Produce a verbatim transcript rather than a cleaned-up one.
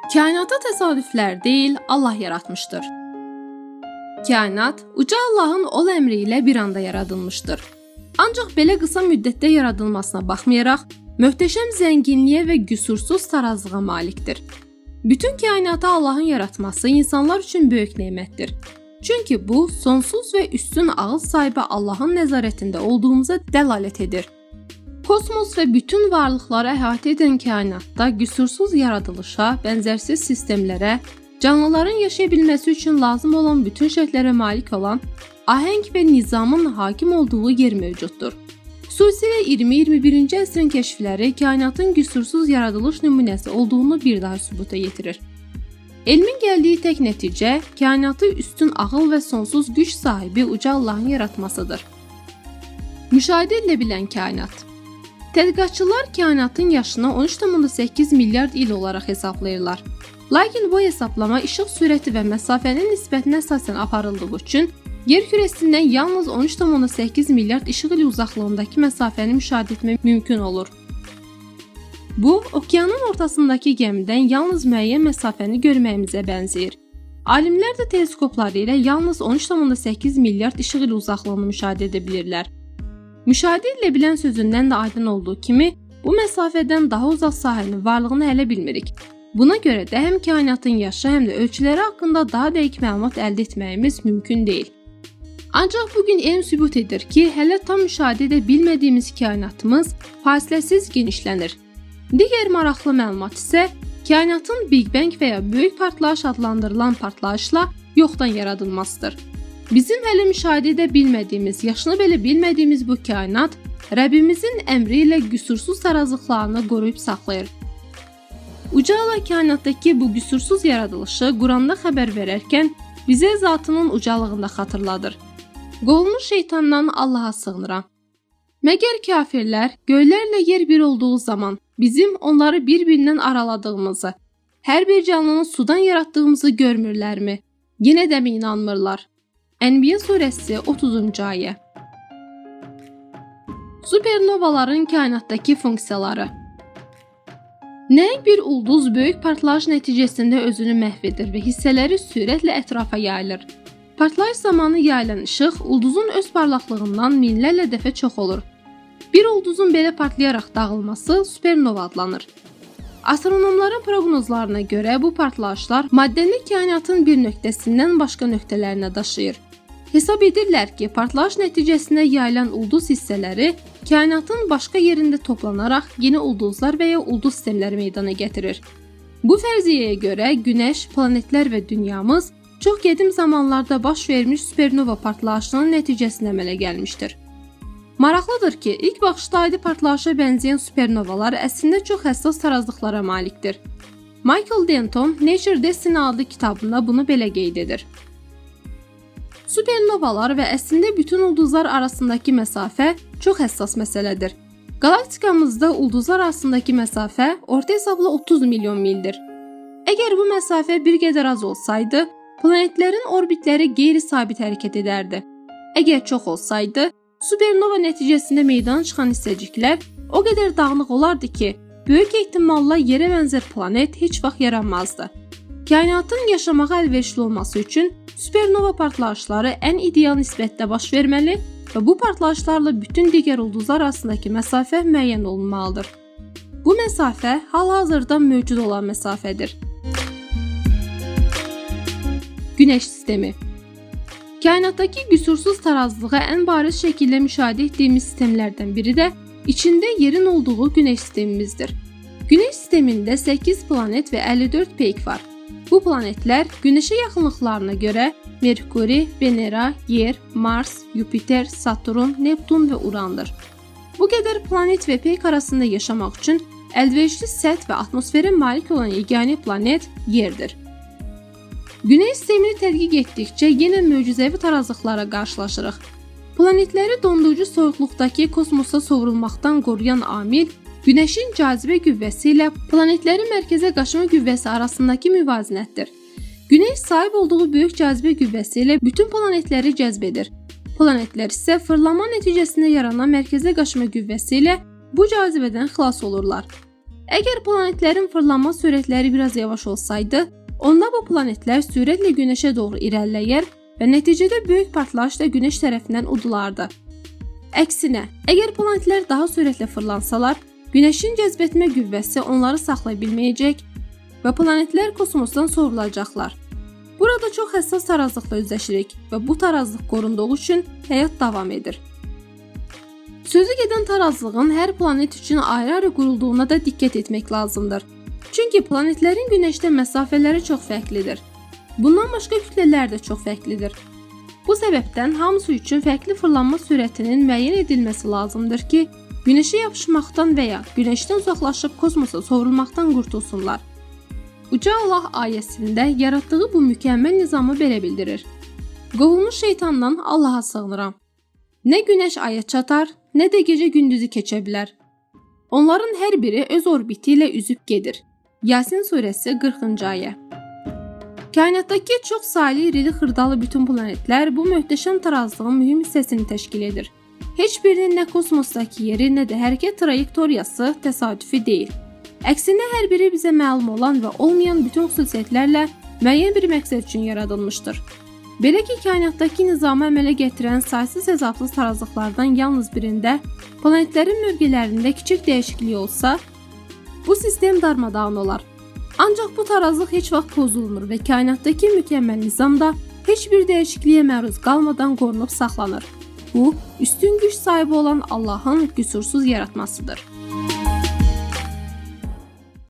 Kainata təsadüflər deyil, Allah yaratmışdır. Kainat, uca Allahın ol əmri ilə bir anda yaradılmışdır. Ancaq belə qısa müddətdə yaradılmasına baxmayaraq, möhtəşəm zənginliyə və qüsursuz tarazlığa malikdir. Bütün kainatı Allahın yaratması insanlar üçün böyük nemətdir. Çünki bu, sonsuz və üstün ağıl sahibi Allahın nəzarətində olduğumuza dəlalət edir. Kosmos və bütün varlıqları əhatə edən kainatda qüsursuz yaradılışa, bənzərsiz sistemlərə, canlıların yaşaya bilməsi üçün lazım olan bütün şərtlərə malik olan ahəng və nizamın hakim olduğu yer mövcuddur. Xüsusilə iyirmi iyirmi birinci əsrin kəşfləri kainatın qüsursuz yaradılış nümunəsi olduğunu bir daha sübuta yetirir. Elmin gəldiyi tək nəticə kainatı üstün ağıl və sonsuz güc sahibi uca Allahın yaratmasıdır. Müşahidə edilə bilən kainat. Tədqiqatçılar kainatın yaşını on üç nöqtə səkkiz milyard il olaraq hesablayırlar. Lakin bu hesablama işıq sürəti və məsafənin nisbətinə əsasən aparıldığı üçün yer kürəsindən yalnız on üç nöqtə səkkiz milyard işıq ili uzaqlığındakı məsafəni müşahidə etmək mümkün olur. Bu, okeanın ortasındakı gəmidən yalnız müəyyən məsafəni görməyimizə bənzəyir. Alimlər də teleskopları ilə yalnız on üç nöqtə səkkiz milyard işıq ili uzaqlığını müşahidə edə bilirlər. Müşahidə edilə bilən sözündən də aydın olduğu kimi, bu məsafədən daha uzaq sahənin varlığını hələ bilmirik. Buna görə də həm kainatın yaşı, həm də ölçüləri haqqında daha dəqiq məlumat əldə etməyimiz mümkün deyil. Ancaq bugün elm sübut edir ki, hələ tam müşahidə edə bilmədiyimiz kainatımız fasiləsiz genişlənir. Digər maraqlı məlumat isə kainatın Big Bang və ya böyük partlayış adlandırılan partlayışla yoxdan yaradılmasıdır. Bizim hələ müşahidə edə bilmədiyimiz, yaşını belə bilmədiyimiz bu kainat Rəbbimizin əmri ilə qüsursuz tarazlıqlarını qoruyub saxlayır. Uca Allah kainatdakı bu qüsursuz yaradılışı Quranda xəbər verərkən bizə zatının ucalığında xatırladır. Qovulmuş şeytandan Allaha sığınıram. Məgər kafirlər göylərlə yer bir olduğu zaman bizim onları bir-birindən araladığımızı, hər bir canlını sudan yaratdığımızı görmürlərmi? Yenə də mi inanmırlar? Ənbiya surəsi otuzuncu ayə. Supernovaların kainatdakı funksiyaları. Nəhəng bir ulduz böyük partlayış nəticəsində özünü məhv edir və hissələri sürətlə ətrafa yayılır. Partlayış zamanı yayılan işıq ulduzun öz parlaqlığından minlərlə dəfə çox olur. Bir ulduzun belə partlayaraq dağılması supernova adlanır. Astronomların proqnozlarına görə bu partlayışlar maddəni kainatın bir nöqtəsindən başqa nöqtələrinə daşıyır. Hesab edirlər ki, partlayış nəticəsində yayılan ulduz hissələri kainatın başqa yerində toplanaraq yeni ulduzlar və ya ulduz sistemləri meydana gətirir. Bu fərziyyəyə görə Günəş, planetlər və dünyamız çox qədim zamanlarda baş vermiş supernova partlayışının nəticəsində əmələ gəlmişdir. Maraqlıdır ki, ilk baxışda adi partlayışa bənzəyən supernovalar əslində çox həssas tarazlıqlara malikdir. Michael Denton Nature Destiny adlı kitabında bunu belə qeyd edir. Supernovalar və əslində bütün ulduzlar arasındakı məsafə çox həssas məsələdir. Galaktikamızda ulduzlar arasındakı məsafə orta hesabla otuz milyon mildir. Əgər bu məsafə bir qədər az olsaydı, planetlərin orbitləri qeyri-sabit hərəkət edərdi. Əgər çox olsaydı, supernova nəticəsində meydana çıxan hissəciklər o qədər dağınıq olardı ki, böyük ehtimalla yerə bənzər planet heç vaxt yaranmazdı. Kainatın yaşamağa əlverişli olması üçün supernova partlayışları ən ideal nisbətdə baş verməli və bu partlayışlarla bütün digər ulduzlar arasındakı məsafə müəyyən olunmalıdır. Bu məsafə hal-hazırda mövcud olan məsafədir. Günəş sistemi. Kainatdakı qüsursuz tarazlığı ən bariz şəkildə müşahidə etdiyimiz sistemlərdən biri də içində yerin olduğu Günəş sistemimizdir. Günəş sistemində səkkiz planet və əlli dörd peyk var. Bu planetlər Günəşə yaxınlıqlarına görə Merkuri, Venera, Yer, Mars, Yupiter, Saturn, Neptun və Urandır. Bu qədər planet və peyk arasında yaşamaq üçün əlverişli səth və atmosferə malik olan yeganə planet Yerdir. Günəş sistemini tədqiq etdikcə yenə möcüzəvi tarazlıqlara qarşılaşırıq. Planetləri dondurucu soyuqluqdakı kosmosa sovrulmaqdan qoruyan amil Günəşin cazibə qüvvəsi ilə planetlərin mərkəzə qaçma qüvvəsi arasındakı müvazinətdir. Günəş sahib olduğu böyük cazibə qüvvəsi ilə bütün planetləri cəzb edir. Planetlər isə fırlanma nəticəsində yaranan mərkəzə qaçma qüvvəsi ilə bu cazibədən xilas olurlar. Əgər planetlərin fırlanma sürətləri biraz yavaş olsaydı, onda bu planetlər sürətlə Günəşə doğru irəliləyər və nəticədə böyük partlayışla Günəş tərəfindən udulardı. Əksinə, əgər planetlər daha sürətlə fırlansalar, Günəşin cəzbetmə qüvvəsi onları saxlaya bilməyəcək və planetlər kosmosdan sovrulacaqlar. Burada çox həssas tarazlıqla üzləşirik və bu tarazlıq qorunduğu üçün həyat davam edir. Sözü gedən tarazlığın hər planet üçün ayrı-ayrı qurulduğuna da diqqət etmək lazımdır. Çünki planetlərin Günəşdə məsafələri çox fərqlidir. Bundan başqa kütlələr də çox fərqlidir. Bu səbəbdən hamısı üçün fərqli fırlanma sürətinin müəyyən edilməsi lazımdır ki, Günəşə yapışmaqdan və ya Günəşdən uzaqlaşıb kosmosa sovrulmaqdan qurtulsunlar. Uca Allah ayəsində yaratdığı bu mükəmməl nizamı belə bildirir. Qovulmuş şeytandan Allaha sığınıram. Nə Günəş aya çatar, nə də gecə gündüzü keçə bilər. Onların hər biri öz orbiti ilə üzüb gedir. Yasin surəsi qırxıncı ayə. Kainatdakı çox saylı irili xırdalı bütün planetlər bu möhtəşəm tarazlığın mühüm hissəsini təşkil edir. Heç birinin nə kosmosdakı yeri, nə də hərəkət trayektoriyası təsadüfi deyil. Əksinə hər biri bizə məlum olan və olmayan bütün xüsusiyyətlərlə müəyyən bir məqsəd üçün yaradılmışdır. Belə ki, kainatdakı nizamı əmələ gətirən saysız-hesabsız tarazlıqlardan yalnız birində planetlərin mövqelərində kiçik dəyişiklik olsa, bu sistem darmadağın olar. Ancaq bu tarazlıq heç vaxt pozulmur və kainatdakı mükəmməl nizamda heç bir dəyişikliyə məruz qalmadan qorunub saxlanır. Bu, üstün güc sahibi olan Allahın qüsursuz yaratmasıdır.